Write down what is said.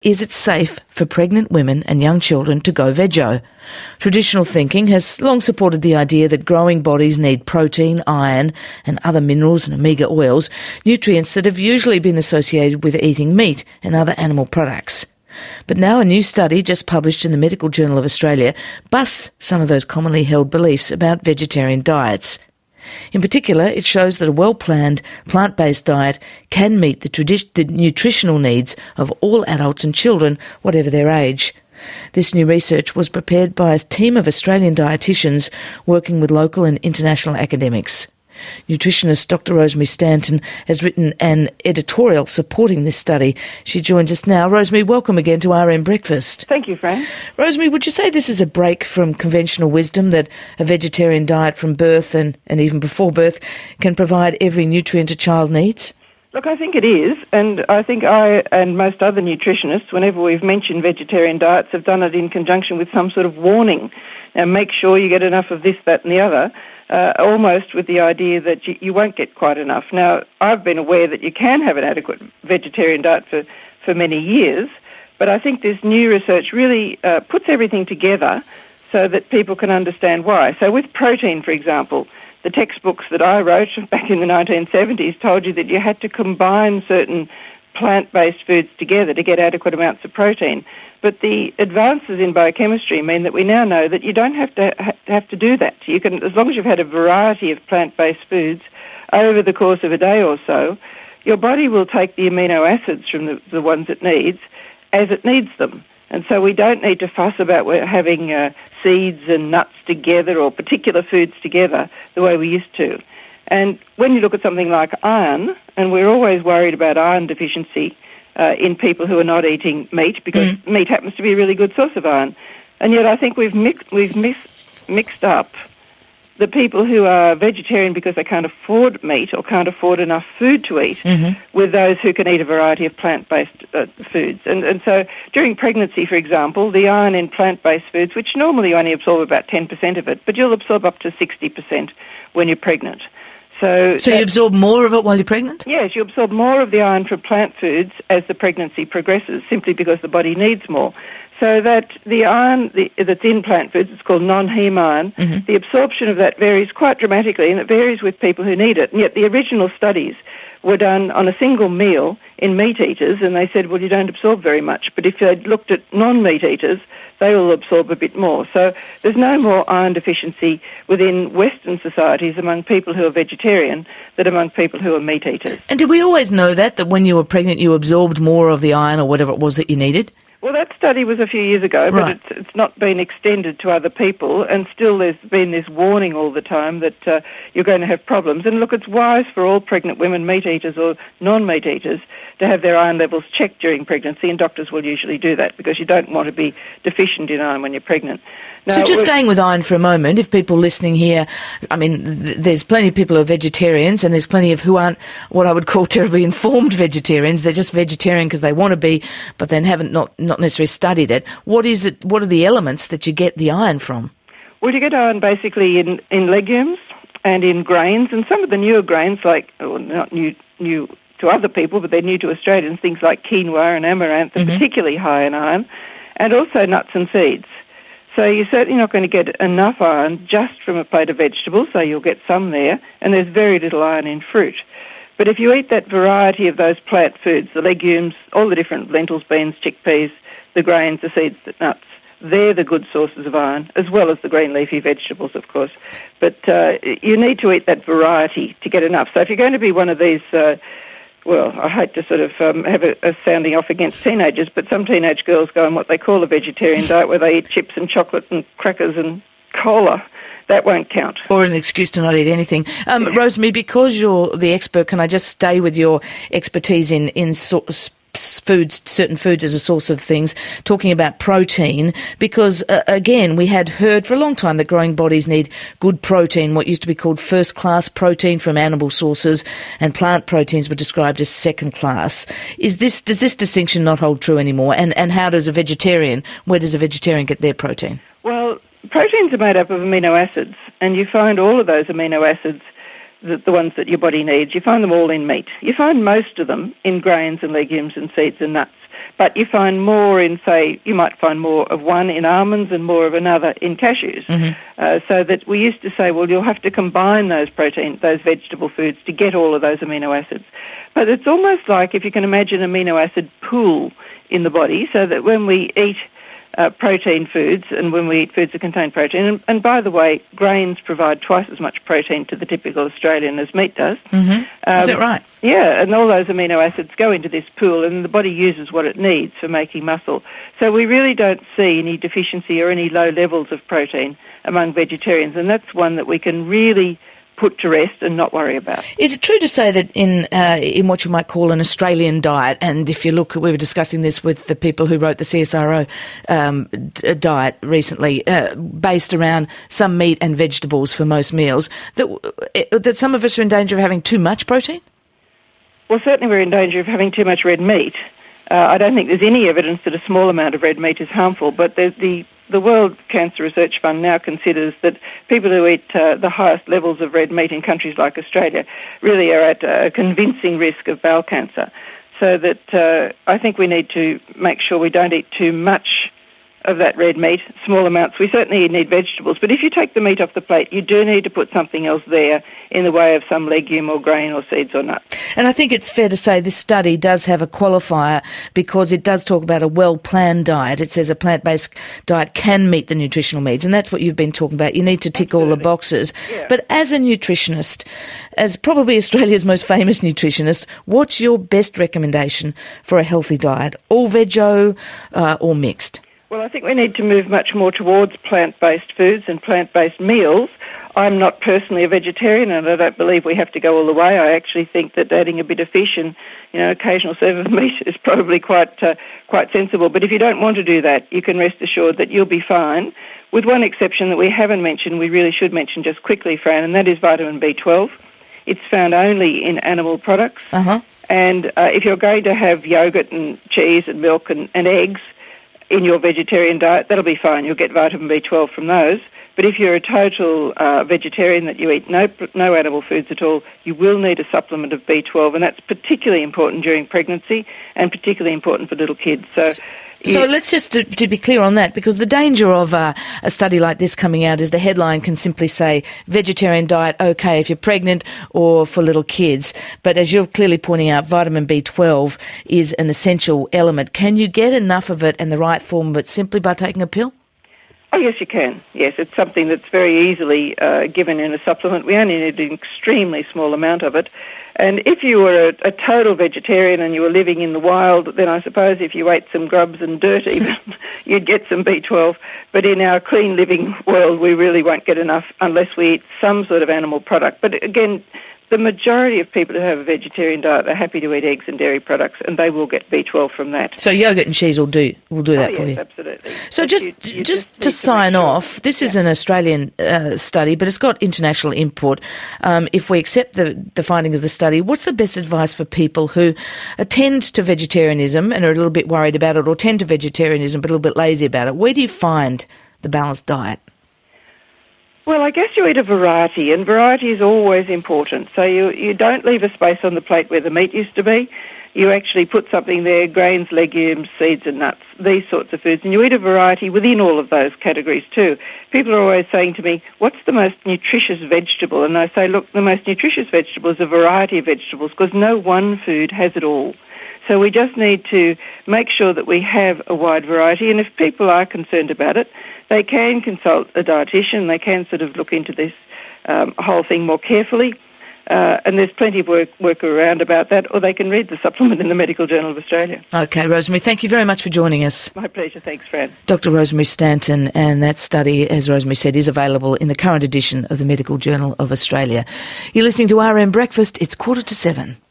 Is it safe for pregnant women and young children to go veggie? Traditional thinking has long supported the idea that growing bodies need protein, iron and other minerals and omega oils, nutrients that have usually been associated with eating meat and other animal products. But now a new study just published in the Medical Journal of Australia busts some of those commonly held beliefs about vegetarian diets. In particular, it shows that a well-planned, plant-based diet can meet the nutritional needs of all adults and children, whatever their age. This new research was prepared by a team of Australian dietitians working with local and international academics. Nutritionist Dr. Rosemary Stanton has written an editorial supporting this study. She joins us now. Rosemary, welcome again to RM Breakfast. Thank you, Fran. Rosemary, would you say this is a break from conventional wisdom that a vegetarian diet from birth and even before birth can provide every nutrient a child needs? Look, I think it is, and I think I and most other nutritionists, whenever we've mentioned vegetarian diets, have done it in conjunction with some sort of warning. Now, make sure you get enough of this, that and the other, almost with the idea that you won't get quite enough. Now, I've been aware that you can have an adequate vegetarian diet for many years, but I think this new research really puts everything together so that people can understand why. So with protein, for example, the textbooks that I wrote back in the 1970s told you that you had to combine certain plant-based foods together to get adequate amounts of protein. But the advances in biochemistry mean that we now know that you don't have to do that. You can, as long as you've had a variety of plant-based foods over the course of a day or so, your body will take the amino acids from the ones it needs as it needs them. And so we don't need to fuss about having seeds and nuts together or particular foods together the way we used to. And when you look at something like iron, and we're always worried about iron deficiency in people who are not eating meat, because meat happens to be a really good source of iron. And yet I think we've mixed up the people who are vegetarian because they can't afford meat or can't afford enough food to eat with those who can eat a variety of plant-based foods. And so during pregnancy, for example, the iron in plant-based foods, which normally only absorb about 10% of it, but you'll absorb up to 60% when you're pregnant. So you absorb more of it while you're pregnant? Yes, you absorb more of the iron from plant foods as the pregnancy progresses, simply because the body needs more. So that the iron that's in plant foods, it's called non-heme iron, the absorption of that varies quite dramatically, and it varies with people who need it. And yet the original studies were done on a single meal in meat eaters, and they said, well, you don't absorb very much. But if they'd looked at non-meat eaters, they will absorb a bit more. So there's no more iron deficiency within Western societies among people who are vegetarian than among people who are meat eaters. And did we always know that when you were pregnant you absorbed more of the iron or whatever it was that you needed? Well, that study was a few years ago, but it's not been extended to other people, and still there's been this warning all the time that you're going to have problems. And look, it's wise for all pregnant women, meat eaters or non-meat eaters, to have their iron levels checked during pregnancy, and doctors will usually do that because you don't want to be deficient in iron when you're pregnant. Now, so just staying with iron for a moment, if people listening here, I mean, there's plenty of people who are vegetarians and there's plenty of who aren't what I would call terribly informed vegetarians. They're just vegetarian because they want to be, but then haven't not necessarily studied it. What is it? What are the elements that you get the iron from? Well, you get iron basically in legumes and in grains, and some of the newer grains, like, well, not new to other people, but they're new to Australians, things like quinoa and amaranth are particularly high in iron, and also nuts and seeds. So you're certainly not going to get enough iron just from a plate of vegetables, so you'll get some there, and there's very little iron in fruit. But if you eat that variety of those plant foods, the legumes, all the different lentils, beans, chickpeas, the grains, the seeds, the nuts, they're the good sources of iron, as well as the green leafy vegetables, of course. But you need to eat that variety to get enough. So if you're going to be one of these... well, I hate to sort of have a sounding off against teenagers, but some teenage girls go on what they call a vegetarian diet where they eat chips and chocolate and crackers and cola. That won't count. Or as an excuse to not eat anything. Rosemary, because you're the expert, can I just stay with your expertise in foods, certain foods as a source of things, talking about protein, because again, we had heard for a long time that growing bodies need good protein, what used to be called first-class protein from animal sources, and plant proteins were described as second-class. Does this distinction not hold true anymore? And where does a vegetarian get their protein? Well, proteins are made up of amino acids, and you find all of those amino acids the ones that your body needs, you find them all in meat. You find most of them in grains and legumes and seeds and nuts. But you find more in, say, you might find more of one in almonds and more of another in cashews. So that we used to say, well, you'll have to combine those vegetable foods to get all of those amino acids. But it's almost like, if you can imagine, an amino acid pool in the body, so that when we eat protein foods and when we eat foods that contain protein, and by the way, grains provide twice as much protein to the typical Australian as meat does. Is that right? Yeah, and all those amino acids go into this pool and the body uses what it needs for making muscle. So we really don't see any deficiency or any low levels of protein among vegetarians, and that's one that we can really put to rest and not worry about. Is it true to say that in what you might call an Australian diet, and if you look, we were discussing this with the people who wrote the CSIRO diet recently, based around some meat and vegetables for most meals, that some of us are in danger of having too much protein? Well, certainly we're in danger of having too much red meat. I don't think there's any evidence that a small amount of red meat is harmful, but the World Cancer Research Fund now considers that people who eat the highest levels of red meat in countries like Australia really are at a convincing risk of bowel cancer. So that I think we need to make sure we don't eat too much of that red meat, small amounts. We certainly need vegetables, but if you take the meat off the plate, you do need to put something else there in the way of some legume or grain or seeds or nuts. And I think it's fair to say this study does have a qualifier, because it does talk about a well-planned diet. It says a plant-based diet can meet the nutritional needs, and that's what you've been talking about. You need to tick all the boxes. Yeah. But as a nutritionist, as probably Australia's most famous nutritionist, what's your best recommendation for a healthy diet? All veggie or mixed? Well, I think we need to move much more towards plant-based foods and plant-based meals. I'm not personally a vegetarian, and I don't believe we have to go all the way. I actually think that adding a bit of fish and, occasional serve of meat is probably quite sensible. But if you don't want to do that, you can rest assured that you'll be fine, with one exception that we haven't mentioned, we really should mention just quickly, Fran, and that is vitamin B12. It's found only in animal products. And if you're going to have yogurt and cheese and milk and eggs in your vegetarian diet, that'll be fine. You'll get vitamin B12 from those. But if you're a total vegetarian, that you eat no animal foods at all, you will need a supplement of B12, and that's particularly important during pregnancy and particularly important for little kids. So let's just, to be clear on that, because the danger of a study like this coming out is the headline can simply say, vegetarian diet, okay, if you're pregnant or for little kids. But as you're clearly pointing out, vitamin B12 is an essential element. Can you get enough of it in the right form of it simply by taking a pill? Oh, yes, you can. Yes, it's something that's very easily given in a supplement. We only need an extremely small amount of it. And if you were a total vegetarian and you were living in the wild, then I suppose if you ate some grubs and dirt even, you'd get some B12. But in our clean living world, we really won't get enough unless we eat some sort of animal product. But again, the majority of people who have a vegetarian diet are happy to eat eggs and dairy products, and they will get B12 from that. So yogurt and cheese will do that for you. Yes, absolutely. So you just to sign off, this is an Australian study, but it's got international input. If we accept the findings of the study, what's the best advice for people who tend to vegetarianism and are a little bit worried about it, or tend to vegetarianism but a little bit lazy about it? Where do you find the balanced diet? Well, I guess you eat a variety, and variety is always important. So you don't leave a space on the plate where the meat used to be. You actually put something there, grains, legumes, seeds and nuts, these sorts of foods, and you eat a variety within all of those categories too. People are always saying to me, what's the most nutritious vegetable? And I say, look, the most nutritious vegetable is a variety of vegetables, because no one food has it all. So we just need to make sure that we have a wide variety, and if people are concerned about it, they can consult a dietitian. They can sort of look into this whole thing more carefully, and there's plenty of work around about that, or they can read the supplement in the Medical Journal of Australia. Okay, Rosemary, thank you very much for joining us. My pleasure. Thanks, Fran. Dr. Rosemary Stanton, and that study, as Rosemary said, is available in the current edition of the Medical Journal of Australia. You're listening to RM Breakfast. It's 7:15.